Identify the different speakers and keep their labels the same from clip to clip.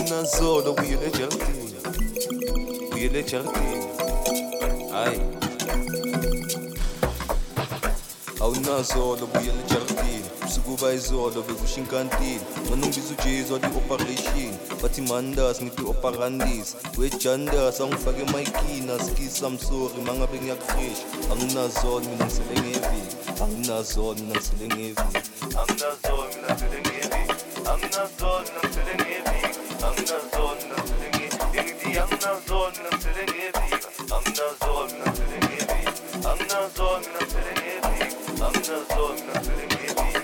Speaker 1: Awunazolo uyele ejaridini, uyele ejaridini, hayi. Awunazolo uyele ejaridini, usukuba izolo bekusha inkantini. Mana ngibiza uJesu wathi operation, bathi mandas ngithi operandis. Wejandas angifake emayikini, askisa I'm sorry mangabe ngiyakufresh. Anginazolo mina ngisele ngeviki, anginazolo mina ngisele ngeviki, anginazolo mina ngisele ngeviki, anginazolo mina ngisele ngeviki, anginazolo mina ngisele ngeviki, ngithi anginazolo mina ngisele ngeviki, anginazolo mina ngisele ngeviki, anginazolo mina ngisele ngeviki, anginazolo mina ngisele ngeviki.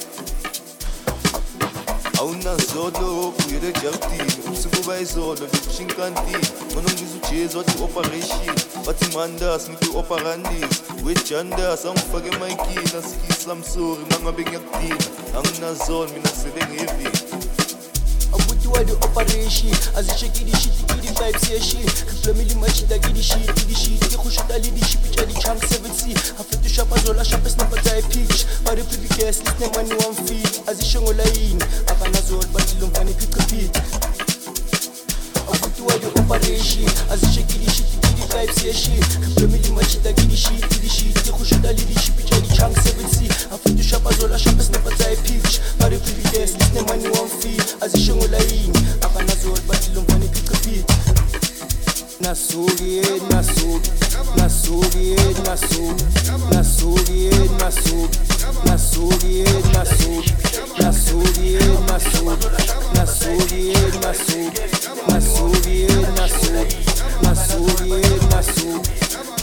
Speaker 1: Awunazolo uyele ejaridini, usukuba izolo bekusha inkantini. Mana ngibiza uJesu wathi operation, bathi mandas ngithi operandis. Wejandas angifake emayikini, askisa I'm sorry mangabe ngiyakudina. Anginazolo mina ngisele ngeviki.
Speaker 2: Abuti wa the operation, azisheki di shit, di vibes ya shit. Flamili machita di shit, ke khushuta le di ship tja di chunk 7C. After shapa zola shapa snap at pitch. Bari pretty gas, this name money one feet. Azishongo line, akanazol batilum fani repeat. Abuti wa the operation, azisheki di shit, di vibes ya shit. Flamili machita di shit, ke khushuta le di ship tja di chunk 7C. After shapa zola shapa snap at pitch. Bari pretty gas, this name money one feet. Azishongo line, akanazol batilum fani repeat. Nasugi, nasugi, nasugi, nasugi, nasugi, nasugi, nasugi, nasugi, nasugi, nasugi, nasugi, nasugi, nasugi, nasugi, nasugi.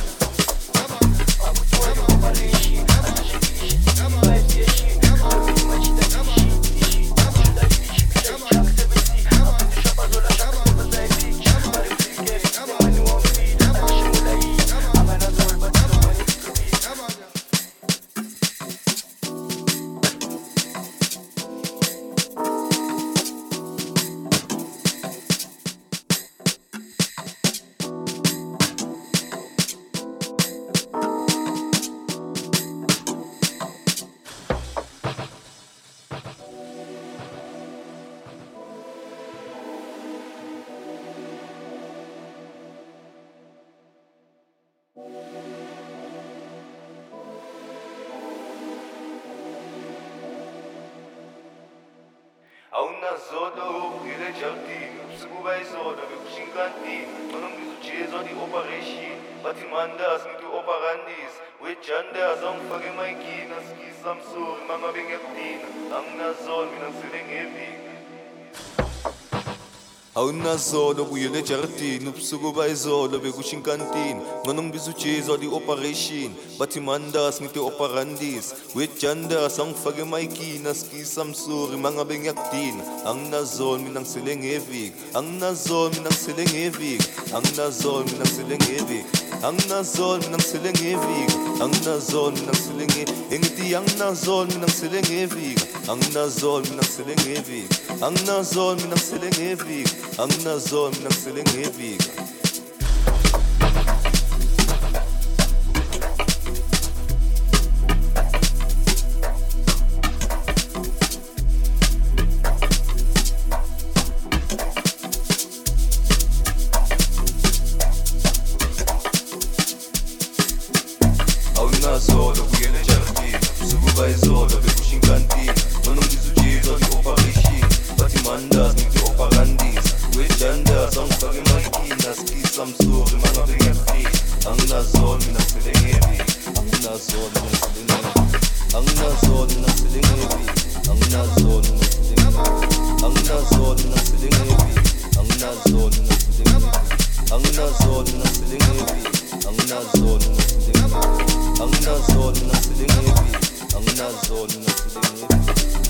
Speaker 1: Awunazolo uyele ejaridini, usukuba izolo bekusha inkantini. Mana ngibiza uJesu wathi operation, bathi mandas ngithi operandis. Wejandas angifake emayikini, askisa I'm sorry mangabe ngiyakudina. Anginazolo mina ngisele ngeviki. Awunazolo uyele ejaridini, usukuba izolo bekusha inkantini. Mana ngibiza uJesu wathi operation, bathi mandas ngithi operandis. Wejandas angifake emayikini, askisa I'm sorry mangabe ngiyakudina. Anginazolo mina ngisele ngeviki, anginazolo mina ngisele ngeviki, anginazolo mina ngisele ngeviki, anginazolo mina ngisele ngeviki, anginazolo mina ngisele ngeviki, ngithi anginazolo mina ngisele ngeviki, anginazolo mina ngisele ngeviki, anginazolo mina ngisele ngeviki, anginazolo mina ngisele ngeviki. Awunazolo uyele ejaridini, usukuba izolo bekusha inkantini. Mana ngibiza uJesu wathi operation, bathi mandas ngithi operandis. Wejandas angifake emayikini, askisa I'm sorry mangabe ngiyakudina. Anginazolo mina ngisele ngeviki, anginazolo mina ngisele ngeviki, anginazolo mina ngisele ngeviki, anginazolo mina ngisele ngeviki, anginazolo mina ngisele ngeviki, anginazolo mina ngisele ngeviki, anginazolo mina ngisele ngeviki, anginazolo mina ngisele ngeviki, anginazolo mina ngisele ngeviki, anginazolo mina ngisele ngeviki.